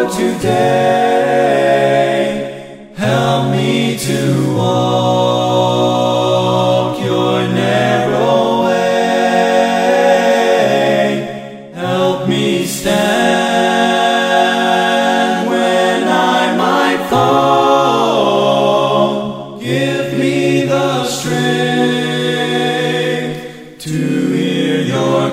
today. Help me to walk your narrow way. Help me stand when I might fall. Give me the strength to hear your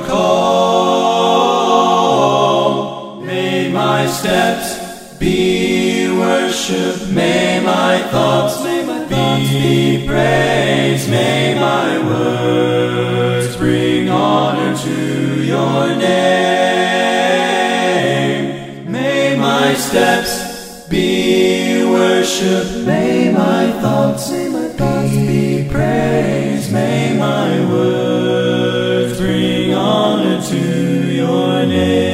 call. May my steps be worship, may my thoughts be praise, may my words bring honor to your name. May my steps be worship, may my thoughts be praise, may my words bring honor to your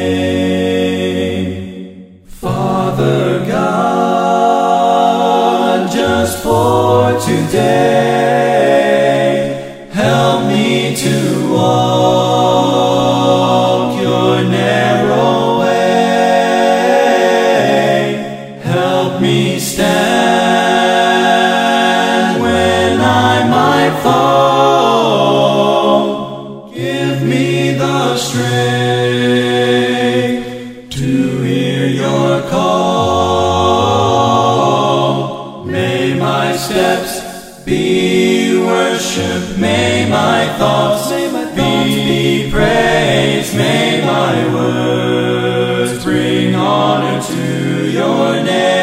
name. Father God, just for today, help me to walk your narrow way. Help me stand when I might fall. Give me the strength to hear your call. May my steps be worship, may my thoughts be praise, may my words bring honor to your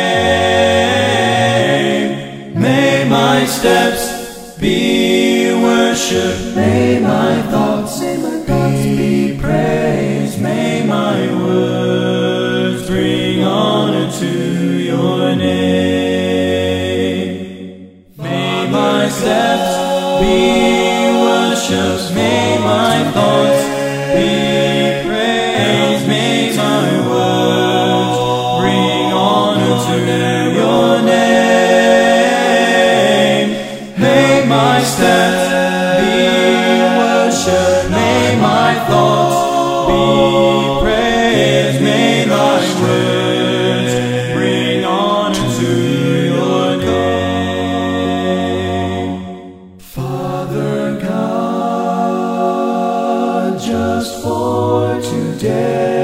name. May my steps be worship, may my thoughts be praise, may my words bring honor to your name. May my steps be worship, may my thoughts be praise, may my words bring honor to your name. May my steps be worship, may my thoughts be praise, may thy words bring honor to your name. Father God, just for today,